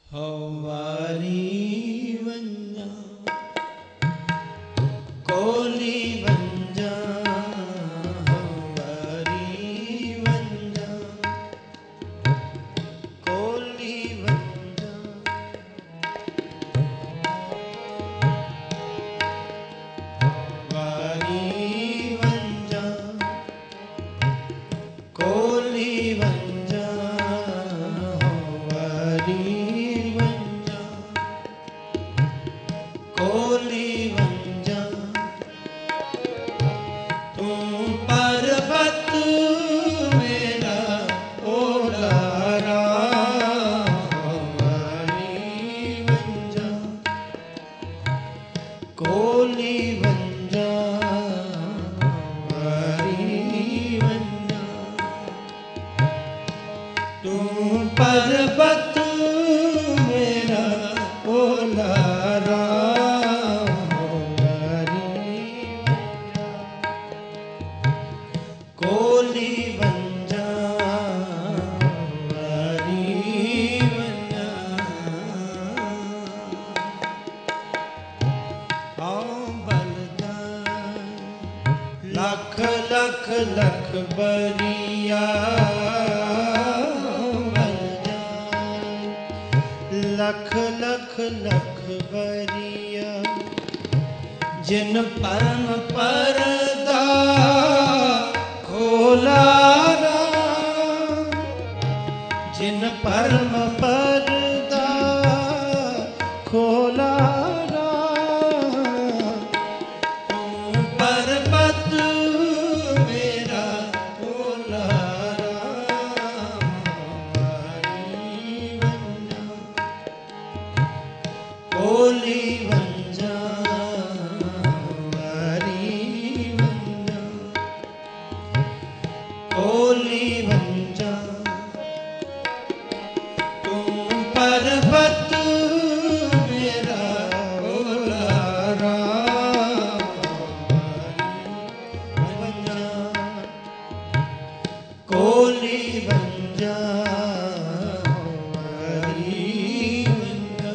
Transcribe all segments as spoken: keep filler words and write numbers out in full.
हवारी वंजा कोली वंजा हवारी वंजा कोली वंजा हवारी वंजा कोली वंजा कोली वंजा तू पर्वत मेरा ओलारा हवारी वंजा कोली वंजा हवारी वंजा तू पर्वत मेरा ओलारा कोली वंजा हवारी वंजा आओ बलदान लख लख लख बरिया बलदान लख लख लख बरिया जिन परम परदा खोलारा जिन परम परदा खोलारा तू पर्वत मेरा ओलारा हवारी वंजा कोली वंजा कोली वंजा तू पर्वत मेरा ओलारा वंजा कोली वंजा हवारी वंजा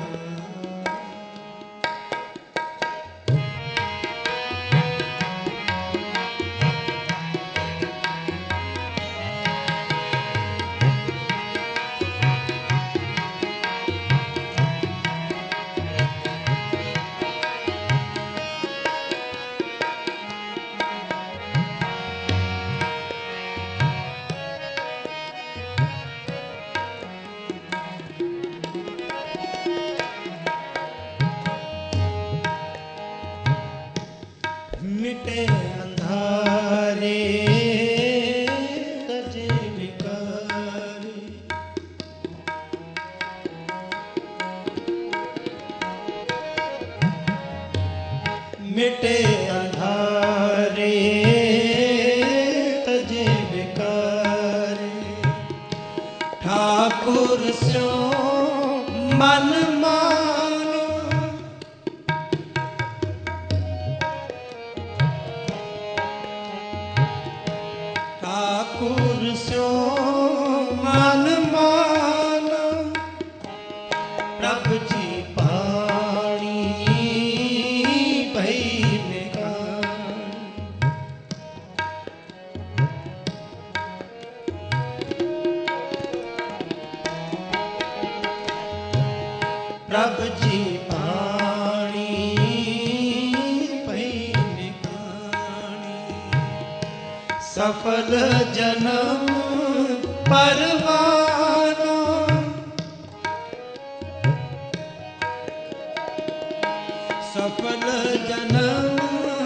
मिटे अंधारे तजे विकारे मिटे अंधारे तजे विकारे ठाकुर स्यो मन मानो ठाकुर स्यो मन मानो प्रभु जी पाणी भई निकाल प्रभु जी पाणी भई निकाली सफल जन्म परवाना सफल जन्म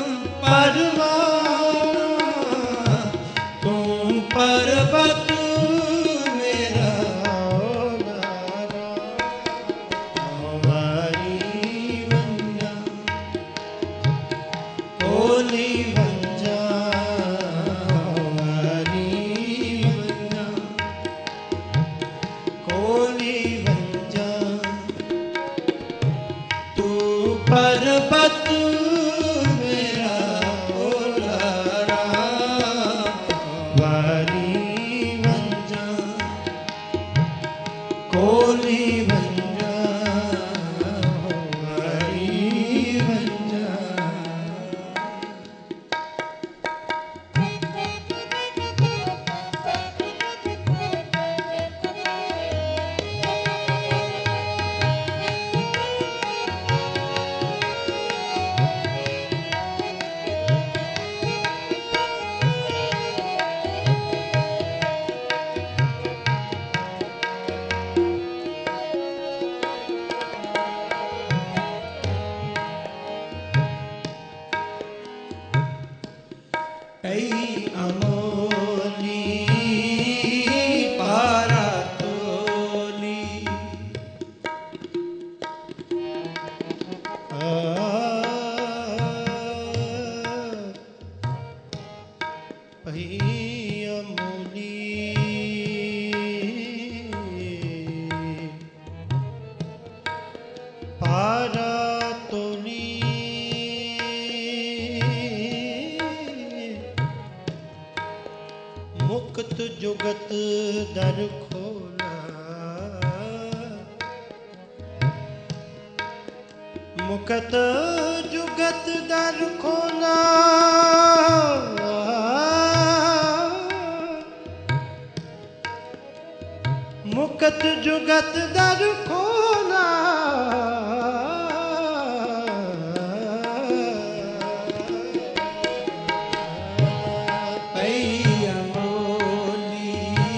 परवाना तू पर्वत मेरा ओलारा हवारी वंजा कोली वंजा पर्वत मेरा ओलारा वारी वंजा कोली वंजा अमूली पारा तोली मुक्त जुगत दर खोला मुक्त जुगत दर खोला मुक्त जुगत दर खोला पई अमोली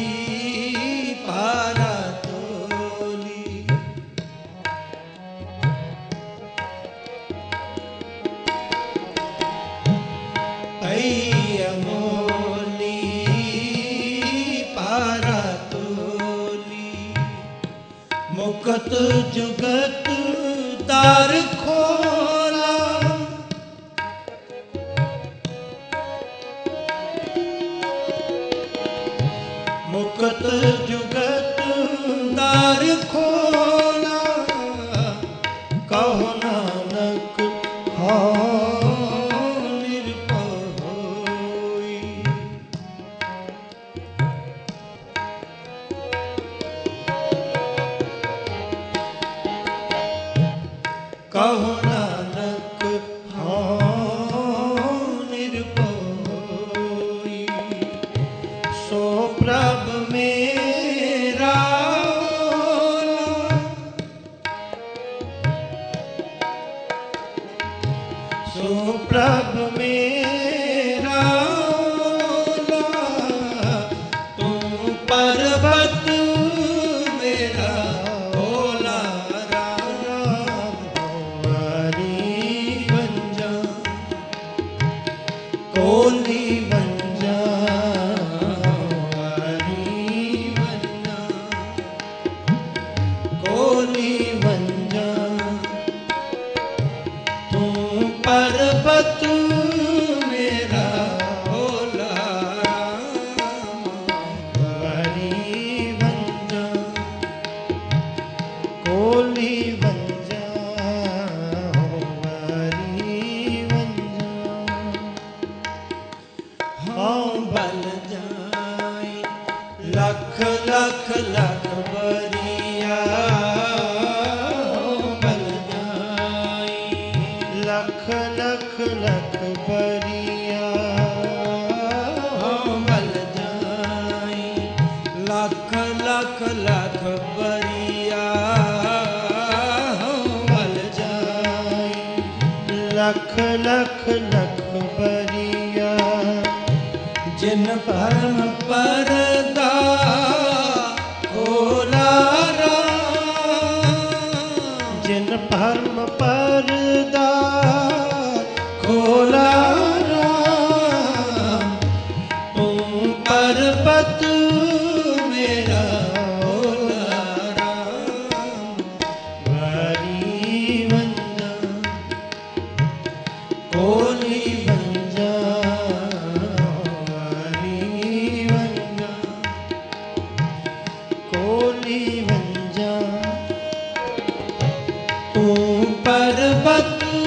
पारा तोली पई अमोली पारा तोली मुक्त जुगत दार खोला मुक्त जुगत दार खोला कहो नानक हाँ निरपय होई कहो नानक हाँ निरपय होई सो प्रभ मेरा सो प्रभ मेरा तू पर्वत मेरा भोला राम हरि बंजा कोली बंजा पर्वत मेरा भोला हरि बंजा कोली बंजा हरि बंजा हाँ बल जाए लख लख लख बरिया लख लख लख बरिया बल जाई लख लख लख बरिया बल जाई लख लख लख बरिया जिन भरम परदा खोला जिन भरम परदा खोला तू पर्वत मेरा भोला राम हरि बंजा कोली बंजा हरि बंजा कोली बंजा तू पर्वत